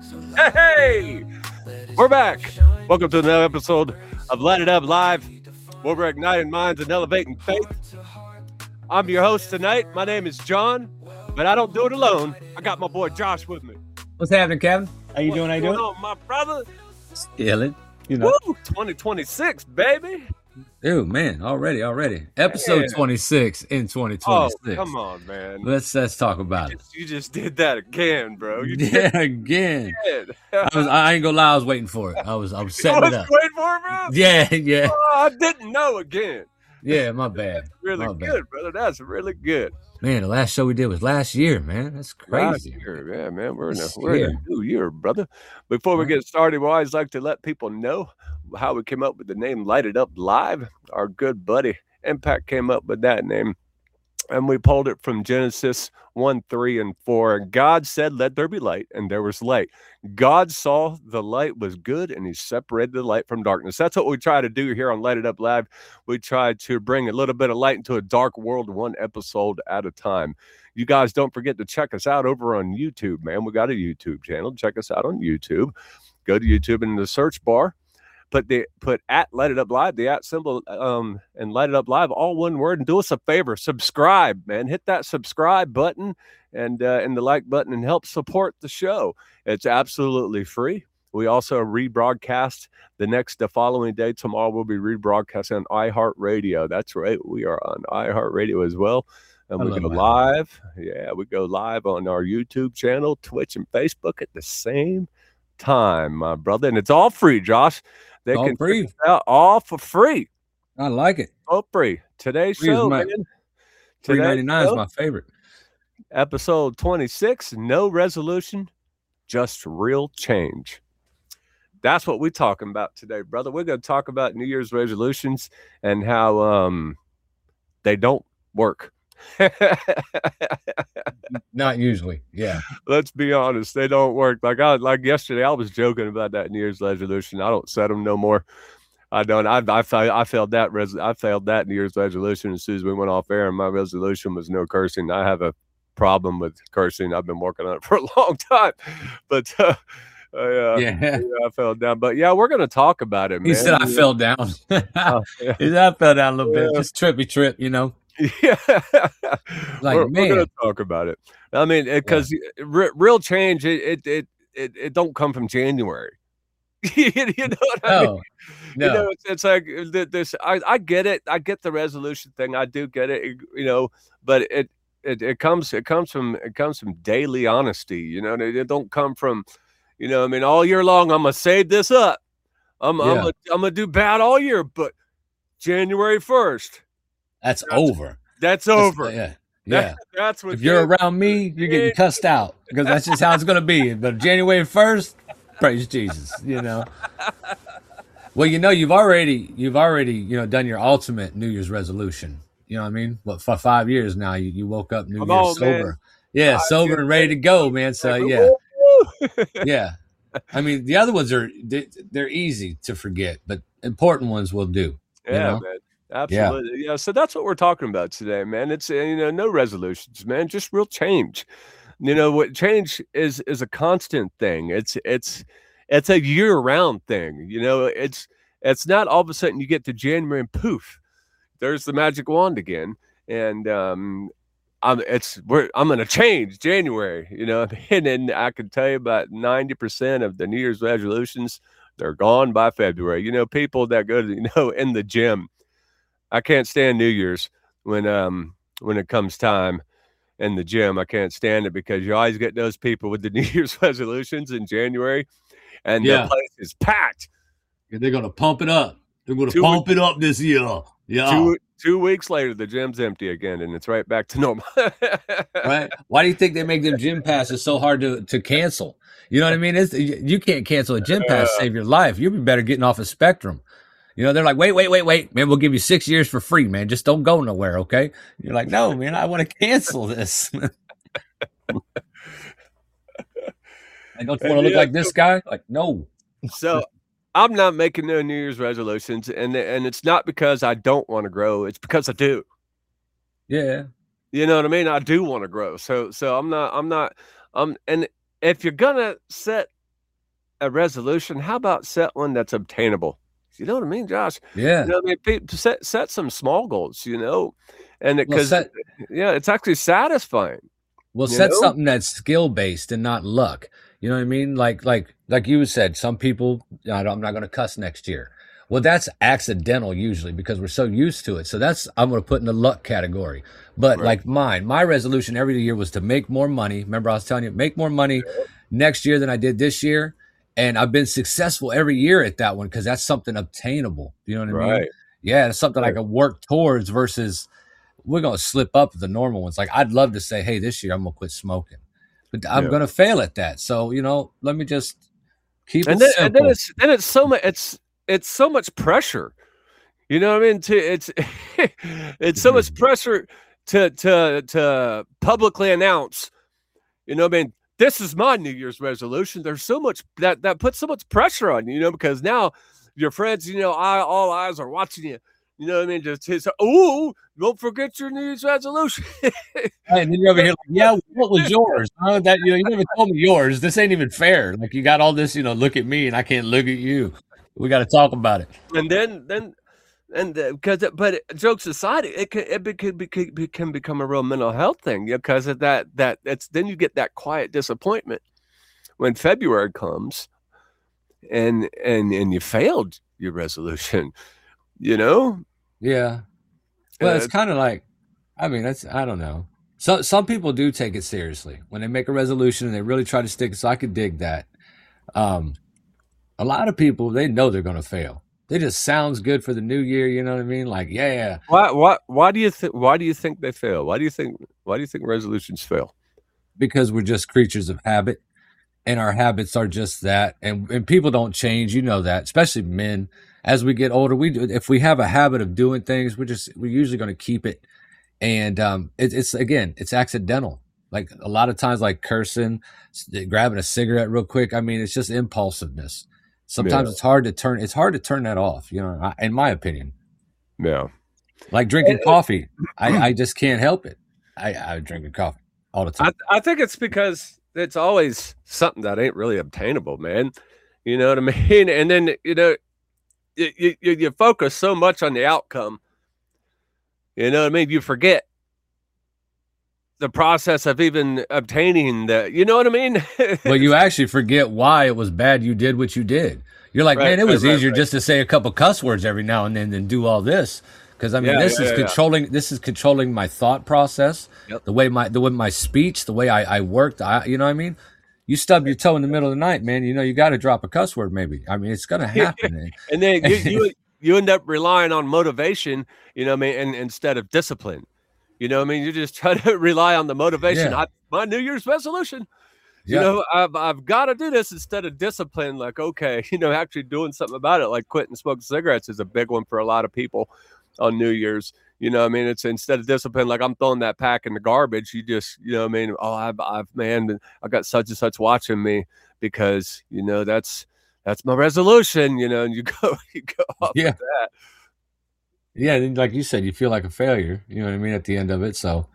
Hey, we're back. Welcome to another episode of Light It Up Live, where we're igniting minds and elevating faith. I'm your host tonight. My name is John, but I don't do it alone. I got my boy Josh with me. What's happening, Kevin? How you doing? How you What's doing? going on, my brother? Skillet. You know. Woo! 2026, baby. Dude, man, already. Episode Man. 26 in Oh, 2026. come on, man. Let's talk about it. You just did that again, bro. You Yeah, again. did. I ain't gonna lie, I was waiting for it. I was setting it up. Waiting for it, bro? Yeah. Oh, I didn't know again. Yeah, my bad. Really My bad. good, brother. That's really good. Man, the last show we did was last year, man. That's Last crazy. year, yeah, man. We're in This a year. new year, brother. Before we Right. get started, we always like to let people know how we came up with the name Light It Up Live. Our good buddy Impact came up with that name. And we pulled it from Genesis 1, 3, and 4. And God said, "Let there be light," and there was light. God saw the light was good, and he separated the light from darkness. That's what we try to do here on Light It Up Live. We try to bring a little bit of light into a dark world, one episode at a time. You guys don't forget to check us out over on YouTube, man. We got a YouTube channel. Check us out on YouTube. Go to YouTube and in the search bar. Put at Light It Up Live, the at symbol, and Light It Up Live, all one word. And do us a favor, subscribe, man. Hit that subscribe button and the like button and help support the show. It's absolutely free. We also rebroadcast the following day. Tomorrow we'll be rebroadcasting on iHeartRadio. That's right, we are on iHeartRadio as well. And we go live. Yeah, we go live on our YouTube channel, Twitch, and Facebook at the same time, my brother. And it's all free, Josh. They All can free. check it out all for free. I like it. All free. Today's Free is show, my- man. $3.99 is my favorite. Episode 26, no resolution, just real change. That's what we're talking about today, brother. We're going to talk about New Year's resolutions and how they don't work. Not usually. Yeah. Let's be honest, they don't work. Like yesterday, I was joking about that New Year's resolution. I don't set them no more. I don't. I failed that. I failed that New Year's resolution as soon as we went off air, and my resolution was no cursing. I have a problem with cursing. I've been working on it for a long time, but Yeah. I fell down. But yeah, we're gonna talk about it, man. He said I fell down. Yeah. He said I fell down a little bit. Yeah. Just trippy trip, you know. Yeah, Like, we're man. gonna talk about it. I mean, because real change, it don't come from January. You know what I mean? No. You know, it's like this. I get it. I get the resolution thing. I do get it. You know, but it comes from daily honesty. You know, it don't come from, you know. I mean, all year long, I'm gonna save this up. I'm gonna do bad all year, but January 1st. That's over. That's over. Yeah. That's what. If you're around me, you're getting cussed out because that's just how it's going to be. But January 1st, praise Jesus, you know. Well, you know, you've already, done your ultimate New Year's resolution. You know what I mean? What, for 5 years now, you woke up New Come Year's on, sober. man. Yeah, 5 sober years, and ready to go, man. So yeah, yeah. I mean, the other ones they're easy to forget, but important ones will do. Yeah, know? man. Absolutely. Yeah. So that's what we're talking about today, man. It's no resolutions, man. Just real change. You know what change is a constant thing. It's a year-round thing. You know, it's not all of a sudden you get to January and poof, there's the magic wand again. And I'm gonna change January, you know, and then I can tell you about 90% of the New Year's resolutions, they're gone by February. You know, people that go to, in the gym. I can't stand New Year's when it comes time in the gym. I can't stand it because you always get those people with the New Year's resolutions in January, and the place is packed. They're going to pump it up. They're going to pump it up this year. Yeah. 2 weeks later, the gym's empty again, and it's right back to normal. Right? Why do you think they make them gym passes so hard to cancel? You know what I mean? You can't cancel a gym pass to save your life. You'd be better getting off a Spectrum. You know, they're like, wait, man, we'll give you 6 years for free, man. Just don't go nowhere, okay? You're like, no, man, I want to cancel this. I don't want to look like this guy. Like, no. So I'm not making no New Year's resolutions, and it's not because I don't want to grow. It's because I do. Yeah. You know what I mean? I do want to grow. So I'm not, and if you're going to set, you know, resolutions, a resolution, how about set one that's obtainable? You know what I mean, Josh? Yeah. I mean, set some small goals, and Well, because yeah, it's actually satisfying. set something that's skill based and not luck. You know what I mean? Like you said, some people, I'm not going to cuss next year. Well, that's accidental usually because we're so used to it. So I'm going to put in the luck category. But like my resolution every year was to make more money. Remember, I was telling you, make more money next year than I did this year. And I've been successful every year at that one because that's something obtainable. You know what I mean? Yeah, it's something I can work towards versus we're going to slip up the normal ones. Like I'd love to say, hey, this year I'm going to quit smoking. But I'm going to fail at that. So, let me just keep it simple. And then it's so much it's so much pressure. You know what I mean? It's so much pressure to publicly announce, what I mean, this is my New Year's resolution. There's so much that puts so much pressure on you, because now your friends, all eyes are watching you. You know what I mean? Just don't forget your New Year's resolution. And then you're over here like, yeah, what was yours? That you never told me yours. This ain't even fair. Like you got all this, look at me and I can't look at you. We got to talk about it. And then but jokes aside, it can become a real mental health thing, because of that it's then you get that quiet disappointment when February comes, and you failed your resolution. Yeah. Well, it's kind of like, I don't know. So some people do take it seriously when they make a resolution and they really try to stick it. So I could dig that. A lot of people, they know they're going to fail. It just sounds good for the new year. You know what I mean? Like, yeah. Why do you think they fail? Why do you think resolutions fail? Because we're just creatures of habit, and our habits are just that. And people don't change. You know that, especially men. As we get older, if we have a habit of doing things, we're usually going to keep it. And it's accidental. Like a lot of times, like cursing, grabbing a cigarette real quick. I mean, it's just impulsiveness. Sometimes it's hard to turn that off, in my opinion. Yeah. Like drinking coffee. I just can't help it. I drink coffee all the time. I think it's because it's always something that ain't really obtainable, man. You know what I mean? And then, you focus so much on the outcome. You know what I mean? You forget the process of even obtaining that. You know what I mean? Well, you actually forget why it was bad you did what you did. You're like, man, it was easier just to say a couple cuss words every now and then than do all this. Because this is controlling. This is controlling my thought process, the way my speech, the way I worked. You know what I mean? You stub your toe in the middle of the night, man. You got to drop a cuss word, maybe. I mean, it's gonna happen. And then you end up relying on motivation. You know what I mean? And instead of discipline. You know what I mean? You just try to rely on the motivation. Yeah. My New Year's resolution. Yeah. I've got to do this instead of discipline. Like, okay, actually doing something about it. Like quitting smoking cigarettes is a big one for a lot of people on New Year's. You know what I mean? It's instead of discipline, like I'm throwing that pack in the garbage. You just, you know what I mean? Oh, I got such and such watching me because, that's my resolution, and you go off with that. Yeah, like you said, you feel like a failure. You know what I mean at the end of it. So,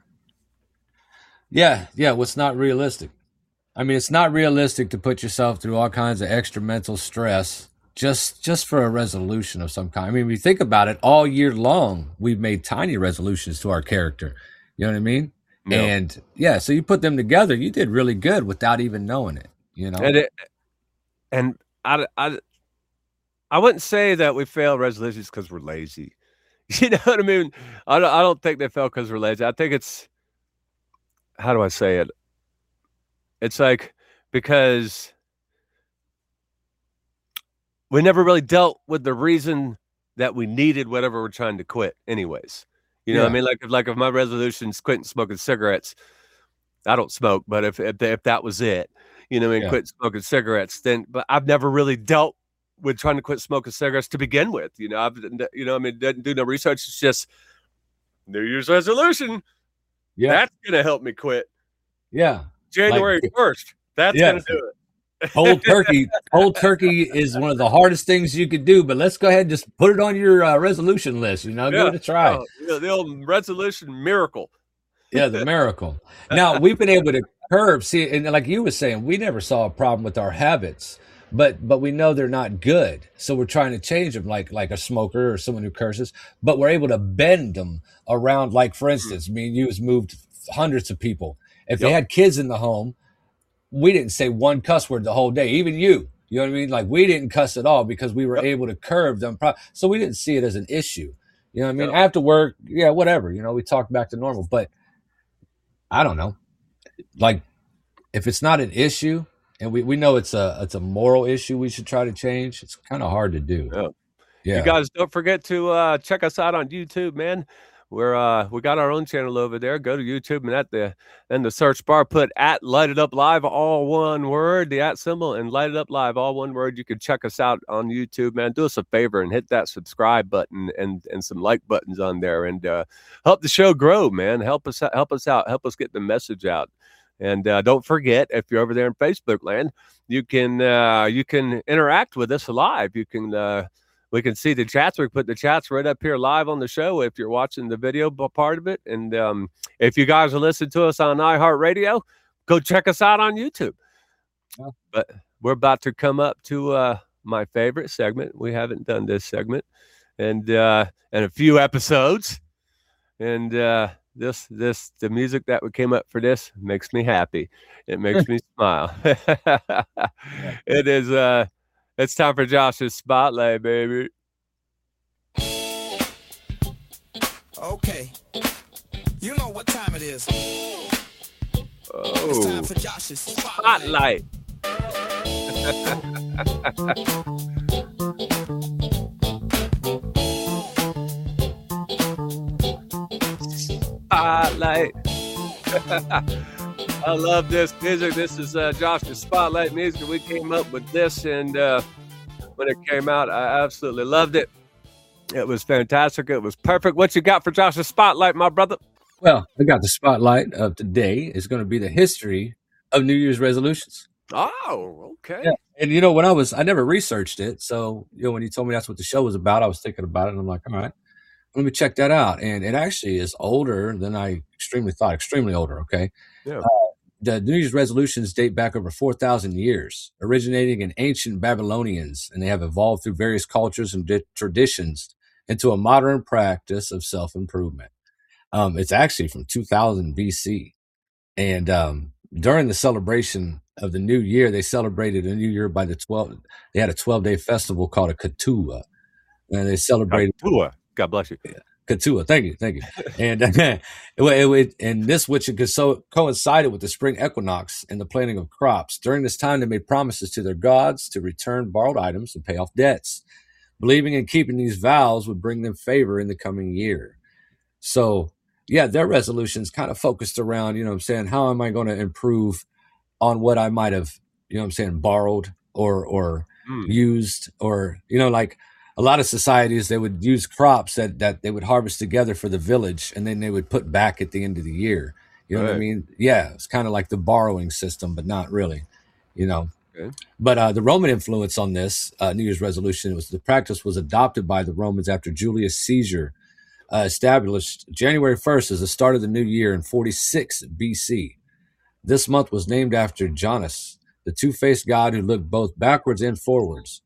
yeah. What's not realistic? I mean, it's not realistic to put yourself through all kinds of extra mental stress just for a resolution of some kind. I mean, when you think about it, all year long, we've made tiny resolutions to our character. You know what I mean? Yep. And so you put them together, you did really good without even knowing it. And I wouldn't say that we fail resolutions because we're lazy. You know what I mean? I don't think they fail because we're lazy. I think it's, how do I say it? It's like because we never really dealt with the reason that we needed whatever we're trying to quit anyways. You know what I mean? Like if my resolution's quitting smoking cigarettes, I don't smoke, but if that was it, quit smoking cigarettes, but I've never really dealt with trying to quit smoking cigarettes to begin with. Didn't do no research. It's just New Year's resolution. Yeah. That's going to help me quit. Yeah. January 1st. That's going to do it. Cold turkey is one of the hardest things you could do, but let's go ahead and just put it on your resolution list, give it a try. The old resolution miracle. Yeah, the miracle. Now, we've been able to curb, and like you were saying, we never saw a problem with our habits. but we know they're not good, so we're trying to change them, like a smoker or someone who curses, but we're able to bend them around. Like, for instance, me and you has moved hundreds of people. If they had kids in the home, we didn't say one cuss word the whole day. Even you know what I mean? Like, we didn't cuss at all because we were able to curb them. So we didn't see it as an issue. You know what I mean? After work, yeah, whatever. You know, we talked back to normal. But I don't know. Like, if it's not an issue, and we know it's a moral issue we should try to change, it's kind of hard to do. You guys don't forget to check us out on YouTube, man. We got our own channel over there. Go to YouTube and in the search bar put @ Light It Up Live, all one word, the @ symbol, and Light It Up Live, all one word. You can check us out on YouTube, man. Do us a favor and hit that subscribe button and some like buttons on there, and help the show grow, man. Help us out. Help us get the message out. And don't forget, if you're over there in Facebook land, you can interact with us live. You can we can see the chats. We put the chats right up here live on the show if you're watching the video part of it. And if you guys are listening to us on iHeartRadio, go check us out on YouTube. But we're about to come up to my favorite segment. We haven't done this segment and a few episodes. And the music that we came up for this makes me happy. It makes me smile. It is it's time for Josh's Spotlight, baby. Okay. You know what time it is. It's time for Josh's Spotlight. Spotlight. I love this music. This is Josh's Spotlight music. We came up with this, and when it came out, I absolutely loved it. It was fantastic. It was perfect. What you got for Josh's Spotlight, my brother? Well, I got the spotlight of today is going to be the history of New Year's resolutions. Oh, okay. Yeah. And you know, I never researched it. So, you know, when you told me that's what the show was about, I was thinking about it, and I'm like, all right, let me check that out. And it actually is older than I extremely older. Okay. Yeah. The New Year's resolutions date back over 4,000 years, originating in ancient Babylonians, and they have evolved through various cultures and traditions into a modern practice of self-improvement. It's actually from 2000 BC. And during the celebration of the new year, they celebrated a new year by they had a 12-day festival called a Katua. And they celebrated. Katua. God bless you. Katua. Thank you. And and this, which coincided with the spring equinox and the planting of crops. During this time, they made promises to their gods to return borrowed items and pay off debts, believing in keeping these vows would bring them favor in the coming year. So, yeah, their resolutions kind of focused around, you know what I'm saying, how am I going to improve on what I might have, you know what I'm saying, borrowed or used, or, you know, like a lot of societies, they would use crops that they would harvest together for the village, and then they would put back at the end of the year. You know what I mean? Yeah, it's kind of like the borrowing system, but not really, you know. Okay. But the Roman influence on this New Year's resolution the practice was adopted by the Romans after Julius Caesar established January 1st as the start of the new year in 46 BC. This month was named after Janus, the two-faced god who looked both backwards and forwards.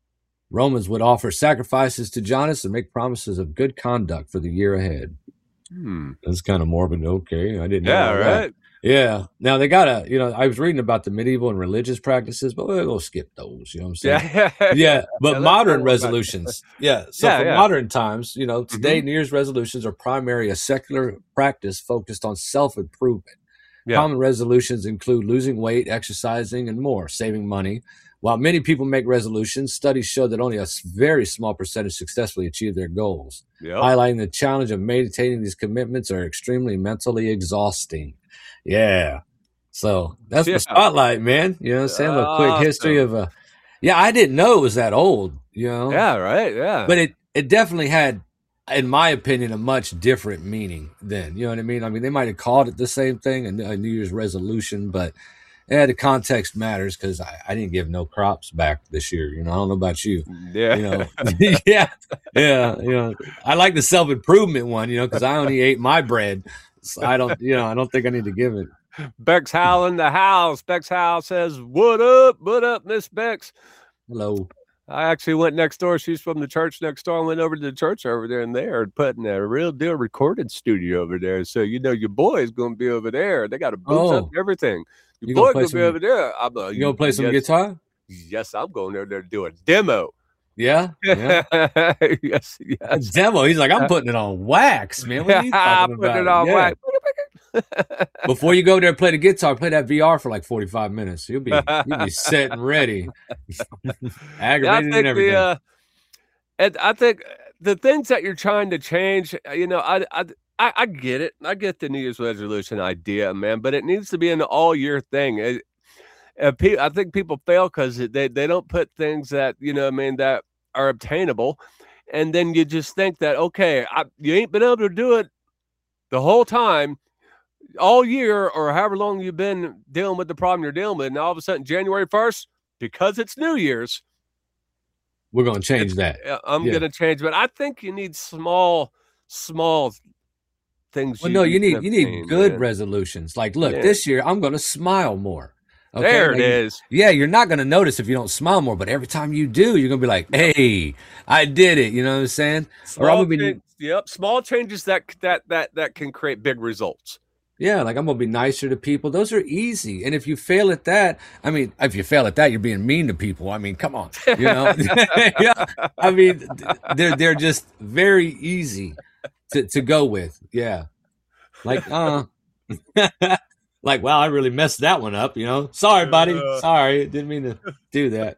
Romans would offer sacrifices to Janus and make promises of good conduct for the year ahead. That's kind of morbid. Okay, I didn't know that. Right? Yeah. Now they got I was reading about the medieval and religious practices, but we'll skip those. You know what I'm saying? Yeah. But modern resolutions. Yeah. So for modern times, you know, today New Year's resolutions are primarily a secular practice focused on self-improvement. Yeah. Common resolutions include losing weight, exercising, and more, saving money. While many people make resolutions, studies show that only a very small percentage successfully achieve their goals, highlighting the challenge of maintaining these commitments are extremely mentally exhausting. Yeah. So that's the spotlight, man. You know what I'm saying? A quick history of I didn't know it was that old, you know? Yeah, right. Yeah. But it definitely had, in my opinion, a much different meaning then. You know what I mean? I mean, they might have called it the same thing, a New Year's resolution, but the context matters because I didn't give no crops back this year. You know, I don't know about you. Yeah. You know, yeah. You know, I like the self-improvement one, you know, because I only ate my bread. So I don't think I need to give it. Bex Howell in the house. Bex Howell says, what up, Miss Bex? Hello. I actually went next door. She's from the church next door. I went over to the church over there, and they are putting a real deal recording studio over there. So, your boy is going to be over there. They got a booth up and everything. Your boy going to be over there. You going to play some guitar? Yes, I'm going over there to do a demo. Yeah. Yes. A demo. He's like, I'm putting it on wax, man. What are you talking about? Putting it on wax. Before you go there and play the guitar, play that VR for like 45 minutes. You'll be set and ready. Aggravated and everything. And I think the things that you're trying to change, I get it. I get the New Year's resolution idea, man, but it needs to be an all year thing. I think people fail because they don't put things that, that are obtainable. And then you just think that, okay, you ain't been able to do it the whole time, all year, or however long you've been dealing with the problem you're dealing with. And all of a sudden, January 1st, because it's New Year's, we're going to change that. I'm going to change, but I think you need small things. Well, no, you need good resolutions. Like, look, this year I'm going to smile more. Okay? There it is. Yeah, you're not going to notice if you don't smile more, but every time you do, you're going to be like, hey, I did it. You know what I'm saying? Small changes that can create big results. Yeah, like I'm going to be nicer to people. Those are easy. And if you fail at that, you're being mean to people. I mean, come on, Yeah. I mean, they're just very easy to go with. Yeah. Like, like, wow, I really messed that one up, Sorry, buddy. Sorry. Didn't mean to do that.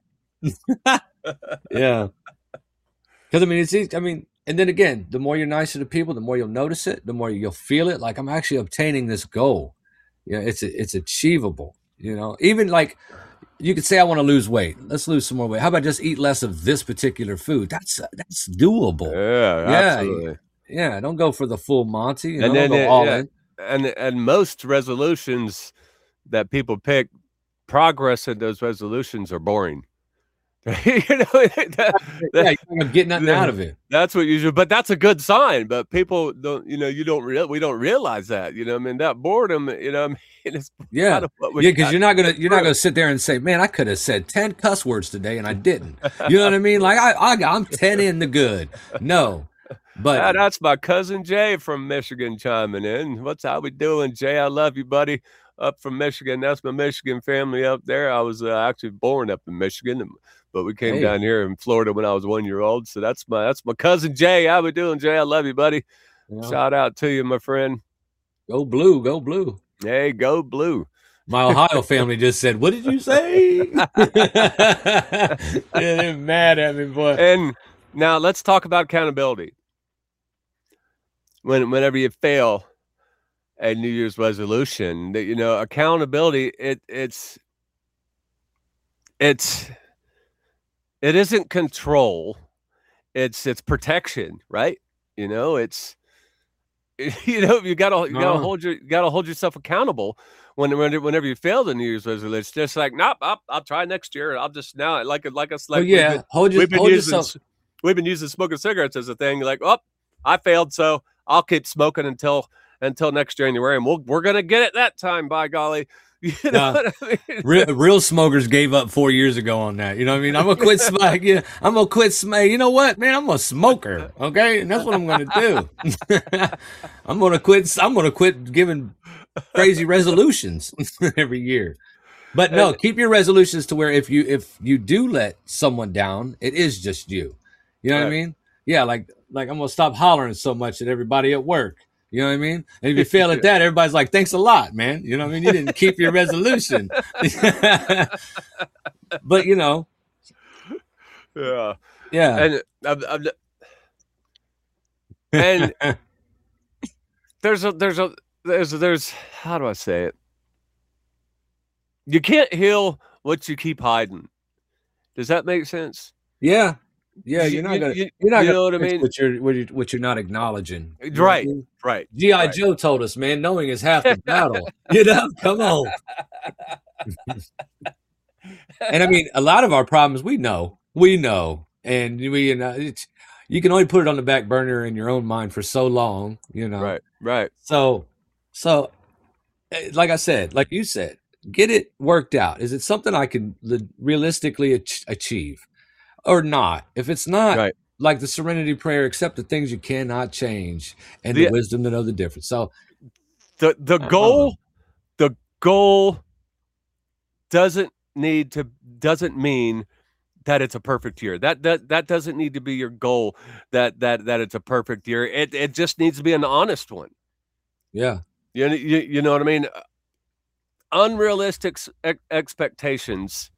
Yeah. Because, it's easy. And then again, the more you're nicer to people, the more you'll notice it, the more you'll feel it. Like, I'm actually obtaining this goal. It's achievable, Even like, you could say, I want to lose weight. Let's lose some more weight. How about just eat less of this particular food? That's doable. Yeah, absolutely. Yeah, don't go for the full Monty. And then go all in. And most resolutions that people pick, progress in those resolutions are boring. You're getting nothing out of it. That's what usually, but that's a good sign. But people don't, we don't realize that, that boredom, it's because you're not gonna sit there and say, man, I could have said 10 cuss words today and I didn't. You know what I mean? Like I'm 10 in the good. No. But that's my cousin Jay from Michigan chiming in. How we doing, Jay? I love you, buddy. Up from Michigan. That's my Michigan family up there. I was actually born up in Michigan, but we came down here in Florida when I was 1 year old. So that's my cousin Jay. How we doing, Jay? I love you, buddy. Yeah. Shout out to you, my friend. Go blue, go blue. Hey, go blue. My Ohio family just said, "What did you say?" They're mad at me, boy. And now let's talk about accountability. Whenever you fail a New Year's resolution, that accountability, it isn't control, it's protection, right? It's you gotta hold yourself accountable whenever you fail the New Year's resolution. It's just like, nope, I'll try next year. I'll just now like us like we've been using smoking cigarettes as a thing. Like, oh, I failed, so I'll keep smoking until next January, and we're gonna get it that time. By golly, what I mean? Real smokers gave up 4 years ago on that. You know what I mean? I'm gonna quit smoking. I'm gonna quit smoking. You know what, man? I'm a smoker. Okay, and that's what I'm gonna do. I'm gonna quit giving crazy resolutions every year. But no, keep your resolutions to where if you do let someone down, it is just you. You know what I mean? Yeah, like I'm gonna stop hollering so much at everybody at work. You know what I mean? And if you fail at that, everybody's like, thanks a lot, man. You know what I mean? You didn't keep your resolution. But yeah. And there's how do I say it? You can't heal what you keep hiding. Does that make sense? Yeah. Yeah, you're not gonna know what I mean? What you're not acknowledging. Right, right. G.I. Joe told us, man, knowing is half the battle. Come on. And I mean, a lot of our problems we know, and you can only put it on the back burner in your own mind for so long, Right. So like I said, like you said, get it worked out. Is it something I can realistically achieve or not? If it's not, Right. like the serenity prayer, accept the things you cannot change and the The wisdom to know the difference. So the I don't know. goal doesn't mean that it's a perfect year. That doesn't need to be your goal. That it's a perfect year. It just needs to be an honest one. Yeah. You know what I mean? Unrealistic expectations.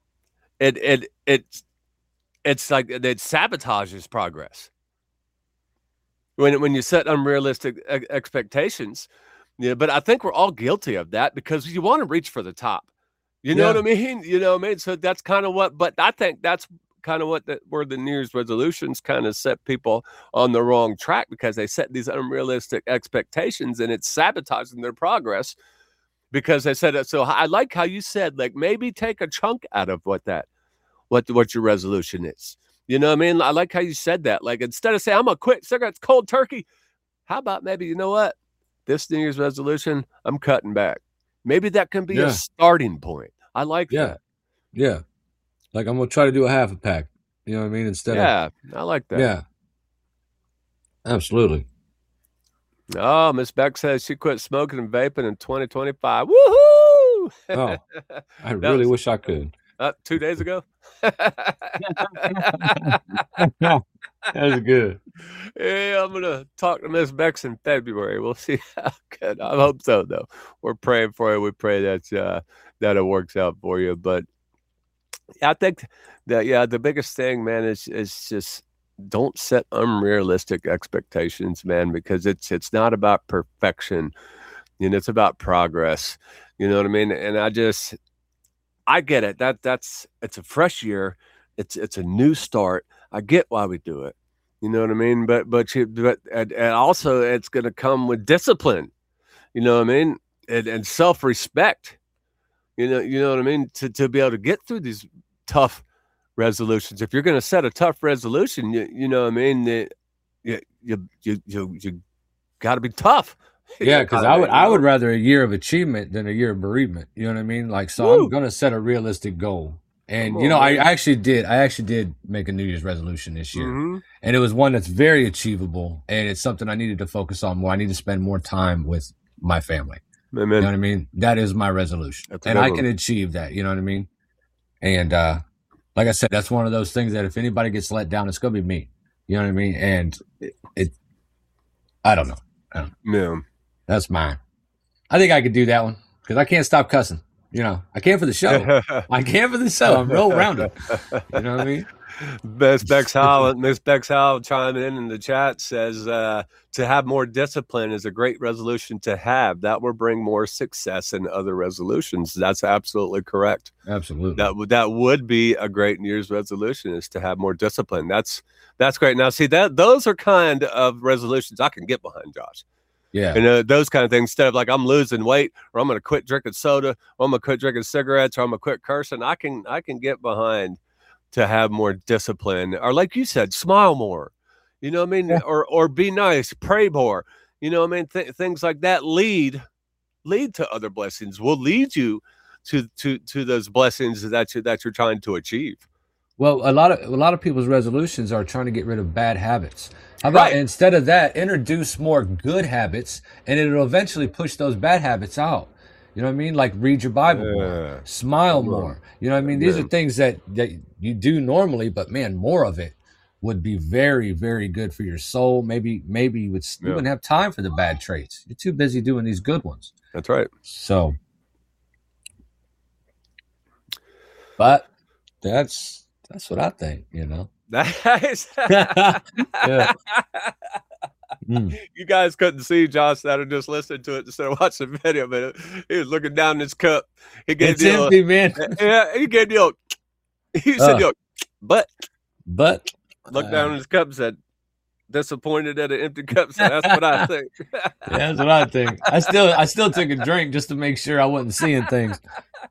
It's like it sabotages progress. When you set unrealistic expectations, yeah. But I think we're all guilty of that because you want to reach for the top. You know Yeah. what I mean? You know what I mean? So that's kind of what. But I think that's kind of where the New Year's resolutions kind of set people on the wrong track because they set these unrealistic expectations and it's sabotaging their progress because they said it. So I like how you said, like, maybe take a chunk out of what your resolution is. You know what I mean? I like how you said that. Like, instead of saying, I'm going to quit cigarettes cold turkey, how about maybe, you know what? This New Year's resolution, I'm cutting back. Maybe that can be a Yeah. starting point. I like Yeah. that. Yeah. Like I'm gonna try to do a half a pack. You know what I mean? Instead of Yeah, I like that. yeah. Absolutely. Oh, Miss Beck says she quit smoking and vaping in 2025. Woohoo! Oh, I That really was wish I could. 2 days ago. That was good. Yeah, I'm gonna talk to Miss Bex in February. We'll see how good. I hope so, though. We're praying for you. We pray that it works out for you. But I think that the biggest thing, man, is just don't set unrealistic expectations, man, because it's not about perfection. It's about progress. You know what I mean? And I get it. It's a fresh year. It's a new start. I get why we do it. You know what I mean? And also it's going to come with discipline. You know what I mean? And self-respect. You know what I mean? To be able to get through these tough resolutions. If you're going to set a tough resolution, you know what I mean? You got to be tough. Yeah, because I would rather a year of achievement than a year of bereavement. You know what I mean? Like, so Woo! I'm gonna set a realistic goal. And Come you know, on, I man. actually did make a New Year's resolution this year. Mhm. And it was one that's very achievable and it's something I needed to focus on more. I need to spend more time with my family. You know Amen. what I mean? That is my resolution. That's a And good I one. can achieve that, you know what I mean? And like I said, that's one of those things that if anybody gets let down, it's gonna be me. You know what I mean? And I don't know. Yeah. That's mine. I think I could do that one because I can't stop cussing. You know, I can for the show. I can for the show. I'm real rounded. You know what I mean? Miss Bex Howell chiming in the chat says to have more discipline is a great resolution to have. That will bring more success in other resolutions. That's absolutely correct. Absolutely. That would be a great New Year's resolution is to have more discipline. That's great. Now, see those are kind of resolutions I can get behind, Josh. Yeah. And those kind of things, instead of like I'm losing weight or I'm going to quit drinking soda or I'm going to quit drinking cigarettes or I'm going to quit cursing, I can get behind to have more discipline or like you said, smile more, you know what I mean? Yeah. Or be nice, pray more, you know what I mean? Things like that lead to other blessings, will lead you to those blessings that you're trying to achieve. Well, a lot of people's resolutions are trying to get rid of bad habits. How about instead of that, introduce more good habits, and it'll eventually push those bad habits out. You know what I mean? Like read your Bible more, smile more. You know what I mean? These are things that you do normally, but man, more of it would be very, very good for your soul. Maybe you wouldn't have time for the bad traits. You're too busy doing these good ones. That's right. So, but that's what I think, you know. Nice. Yeah. You guys couldn't see Josh that are just listening to it instead of watching the video, but he was looking down his cup. It's empty, man. Yeah, he gave the he said, but looked down in his cup and said, disappointed at an empty cup. So that's what I think. Yeah, that's what I think. I still took a drink just to make sure I wasn't seeing things.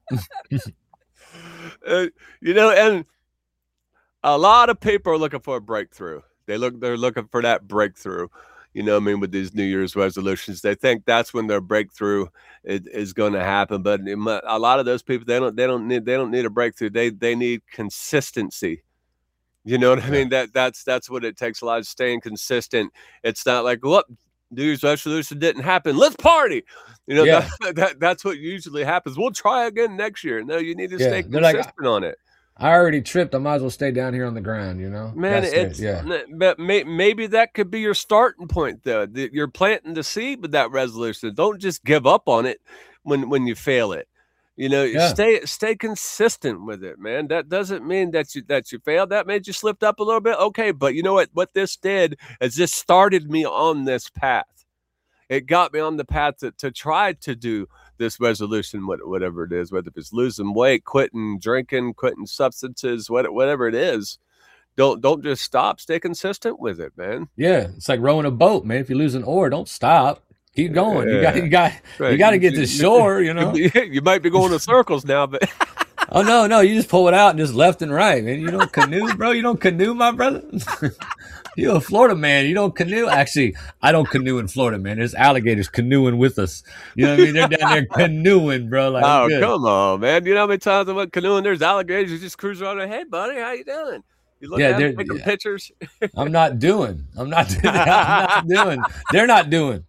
You know, and a lot of people are looking for a breakthrough. They're looking for that breakthrough. You know what I mean? With these New Year's resolutions, they think that's when their breakthrough is going to happen. But a lot of those people, they don't need a breakthrough. They need consistency. You know what I mean? That's what it takes. A lot of staying consistent. It's not like, well, New Year's resolution didn't happen, let's party. You know, that's what usually happens. We'll try again next year. No, you need to stay consistent on it. I already tripped. I might as well stay down here on the ground, you know? Man, but maybe that could be your starting point, though. You're planting the seed with that resolution. Don't just give up on it when you fail it. You know, stay consistent with it, man. That doesn't mean that you failed. That means you slipped up a little bit. Okay, but you know what this did is this started me on this path. It got me on the path to try to do this resolution, whatever it is, whether it's losing weight, quitting drinking, quitting substances, whatever it is. Don't just stop. Stay consistent with it, man. Yeah, it's like rowing a boat, man. If you lose an oar, don't stop. Keep going. Yeah. You got to get to shore. You know, you might be going in circles now, but oh no, you just pull it out and just left and right, man. You don't canoe, bro. You don't canoe, my brother. You're a Florida man. You don't canoe. Actually, I don't canoe in Florida, man. There's alligators canoeing with us. You know what I mean? They're down there canoeing, bro. Like, oh, come on, man. You know how many times I went canoeing? There's alligators. You just cruise around. Hey, buddy, how you doing? You look at them, taking pictures. I'm not doing. They're not doing.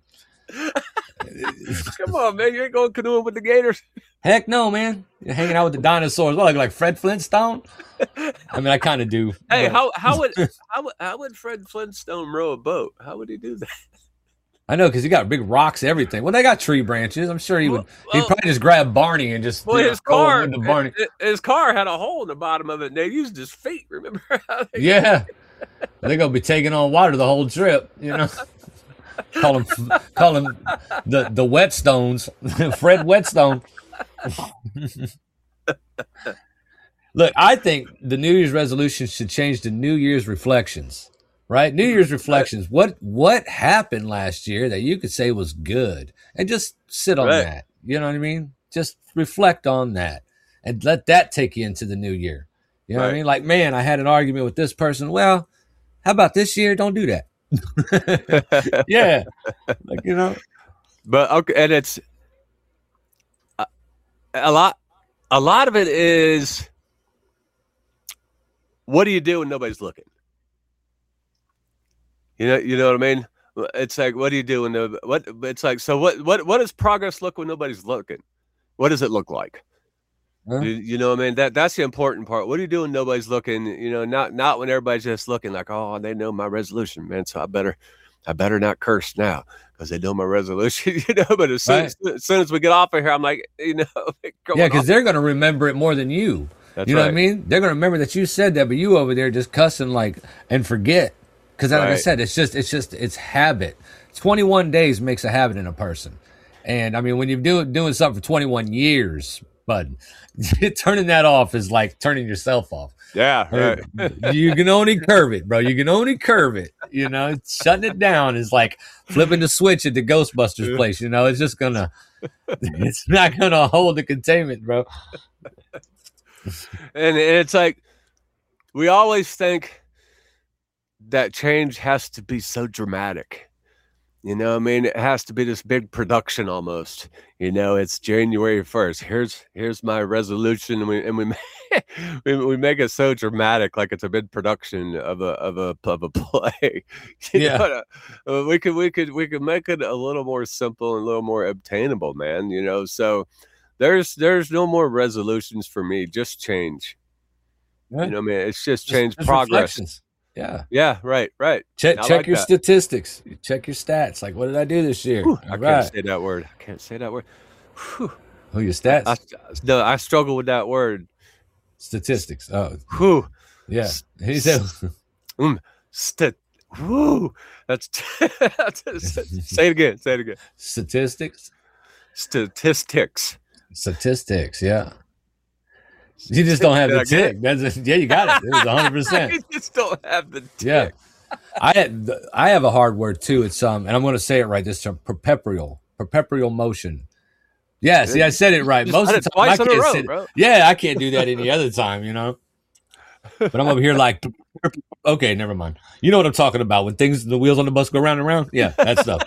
Come on, man. You ain't going canoeing with the gators. Heck no, man. You're hanging out with the dinosaurs. What, like Fred Flintstone? I mean, I kind of do. Hey, how would Fred Flintstone row a boat? How would he do that? I know, because he got big rocks, everything. Well, they got tree branches. I'm sure he'd probably just grab Barney and just. Well, his car had a hole in the bottom of it, and they used his feet. Remember? Yeah, they're gonna be taking on water the whole trip. You know, call him the Whetstones, Fred Whetstone. Look, I think the New Year's resolution should change to New Year's reflections. Right? New Year's reflections. What happened last year that you could say was good? And just sit on that. You know what I mean? Just reflect on that and let that take you into the new year. You know what I mean? Like, man, I had an argument with this person. Well, how about this year? Don't do that. Yeah. Like, you know. But okay, and it's a lot of it is, what do you do when nobody's looking? You know what I mean? It's like, what do you do when it's like, so what does progress look when nobody's looking? What does it look like? Huh? You know what I mean? That's the important part. What do you do when nobody's looking? You know, not when everybody's just looking like, oh, they know my resolution, man. So I better not curse now because they know my resolution, you know. But as soon as we get off of here, I'm like, you know, yeah, because they're gonna remember it more than you. That's you know what I mean? They're gonna remember that you said that, but you over there just cussing like and forget. Because like I said, it's habit. 21 days makes a habit in a person. And I mean, when you're doing something for 21 years, bud, turning that off is like turning yourself off. Yeah. Right. You can only curve it, bro. You can only curve it. You know, shutting it down is like flipping the switch at the Ghostbusters place. You know, it's not gonna hold the containment, bro. And it's like, we always think that change has to be so dramatic. You know what I mean? It has to be this big production almost. You know, it's January 1st. Here's my resolution, and we make it so dramatic, like it's a big production of a play. You know, we could make it a little more simple and a little more obtainable, man. You know, so there's no more resolutions for me, just change. Yeah. You know what I mean? It's just change, progress. Yeah, right. Check like your statistics. Check your stats. Like, what did I do this year? I can't say that word. Whew. Oh, your stats? I struggle with that word. Statistics. Oh. Whew. Yeah. He said whew. That's say it again. Statistics. Statistics, yeah. You just don't have the tick. You got it. It was 100%. You just don't have the tick. Yeah. I have a hard word too. It's and I'm going to say it right this time. Perpetual motion. Yeah, see, I said it right. Most of the time I can't say it. Yeah, I can't do that any other time, you know. But I'm over here like, okay, never mind. You know what I'm talking about when the wheels on the bus go round and round. Yeah, that stuff.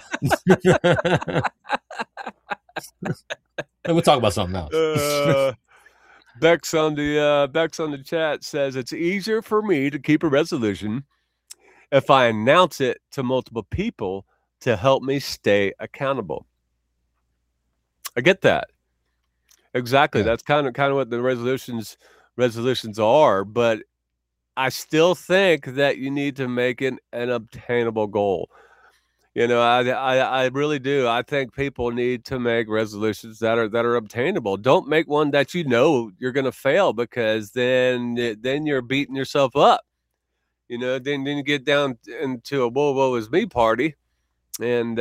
We'll talk about something else. Bex on the chat says it's easier for me to keep a resolution if I announce it to multiple people to help me stay accountable. I get that. Exactly. Yeah. That's kind of what the resolutions are, but I still think that you need to make it an obtainable goal. You know, I really do. I think people need to make resolutions that are obtainable. Don't make one that you know you're going to fail, because then you're beating yourself up. You know, then you get down into a woe is me party, and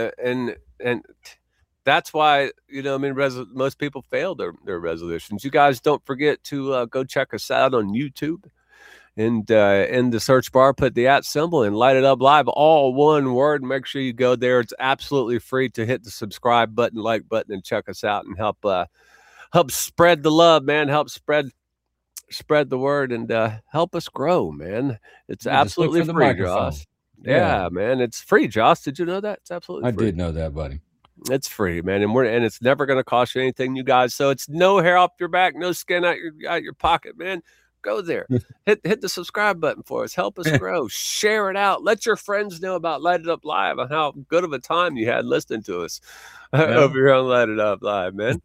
that's why, you know, I mean, most people fail their resolutions. You guys don't forget to go check us out on YouTube. And in the search bar, put the @ symbol and Light It Up Live, all one word. Make sure you go there. It's absolutely free to hit the subscribe button, like button, and check us out and help spread the love, man. Help spread the word and help us grow, man. It's absolutely free, Josh. Yeah, man, it's free, Josh. Did you know that? It's absolutely free. I did know that, buddy. It's free, man, and it's never going to cost you anything, you guys. So it's no hair off your back, no skin out your pocket, man. Go there, hit the subscribe button for us. Help us grow. Share it out. Let your friends know about Light It Up Live and how good of a time you had listening to us over here on Light It Up Live, man.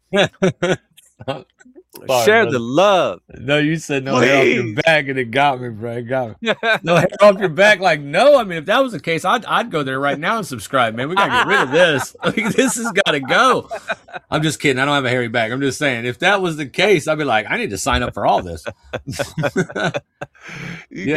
Share the love. No, you said no hair off your back, and it got me, bro. It got me. No hair off your back. Like, no. I mean, if that was the case, I'd go there right now and subscribe, man. We got to get rid of this. This has got to go. I'm just kidding. I don't have a hairy back. I'm just saying, if that was the case, I'd be like, I need to sign up for all this. You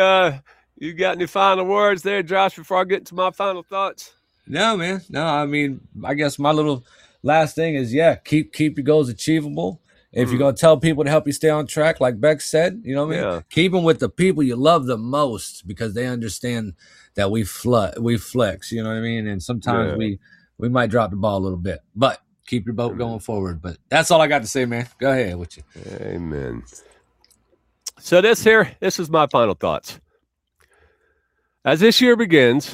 got any final words there, Josh, before I get to my final thoughts? No, man. No, I mean, I guess my little last thing is, keep your goals achievable. If you're going to tell people to help you stay on track, like Beck said, you know what I mean? Yeah. Keep them with the people you love the most, because they understand that we flex, you know what I mean? And sometimes we might drop the ball a little bit, but keep your boat going forward. But that's all I got to say, man. Go ahead with you. Amen. So this is my final thoughts. As this year begins,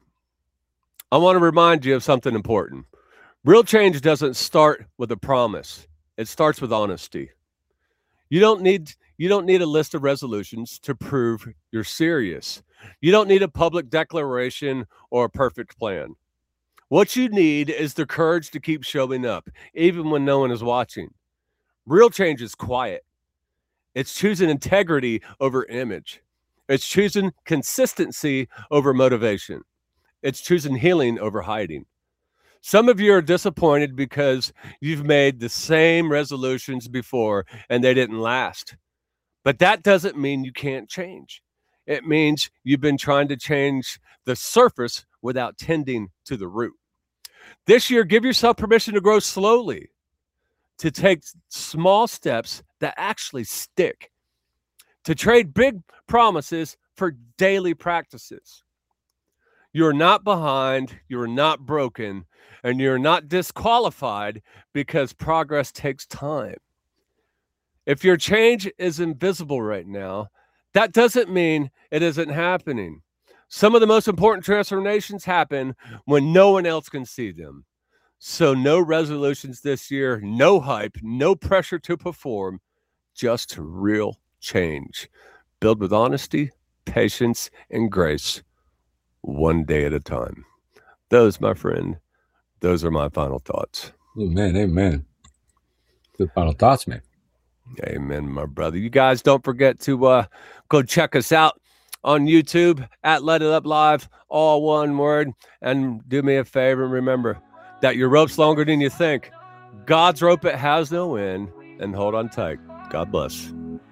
I want to remind you of something important. Real change doesn't start with a promise. It starts with honesty. You don't need a list of resolutions to prove you're serious. You don't need a public declaration or a perfect plan. What you need is the courage to keep showing up, even when no one is watching. Real change is quiet. It's choosing integrity over image. It's choosing consistency over motivation. It's choosing healing over hiding. Some of you are disappointed because you've made the same resolutions before and they didn't last. But that doesn't mean you can't change. It means you've been trying to change the surface without tending to the root. This year, give yourself permission to grow slowly, to take small steps that actually stick, to trade big promises for daily practices. You're not behind, you're not broken, and you're not disqualified, because progress takes time. If your change is invisible right now, that doesn't mean it isn't happening. Some of the most important transformations happen when no one else can see them. So no resolutions this year, no hype, no pressure to perform, just real change. Build with honesty, patience, and grace, one day at a time. Those, my friend, those are my final thoughts. Amen. Good final thoughts, man. Amen, my brother. You guys don't forget to go check us out on YouTube at Light It Up Live, all one word. And do me a favor and remember that your rope's longer than you think. God's rope, it has no end. And hold on tight. God bless.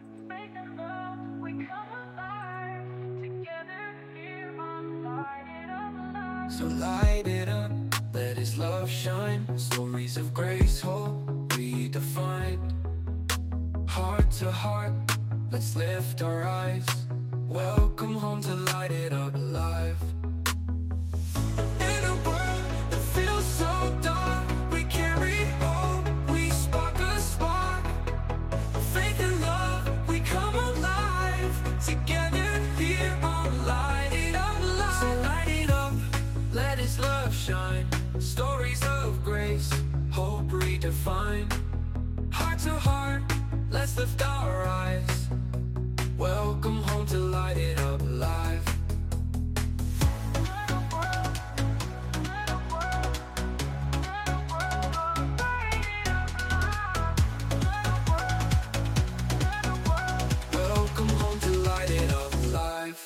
So light it up, let his love shine. Stories of grace, hope redefined. Heart to heart, let's lift our eyes. Welcome home to Light It Up Live. In a world that feels so dark, we carry hope, we spark a spark. Faith and love, we come alive. grace, hope redefined. Heart to heart, let's lift our eyes. Welcome home to Light It Up Live. Welcome home to Light It Up Live.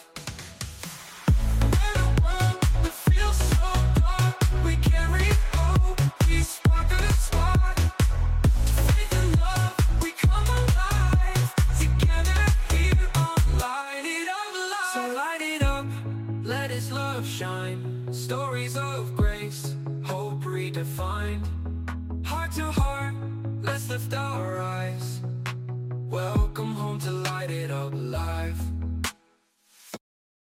It feels so dark, we carry hope, we spark a spark. Faith and love, we come alive. Together here on Light It Up Live. So light it up, let His love shine. Stories of grace, hope redefined. Heart to heart, let's lift our eyes. Welcome home to Light It Up Live.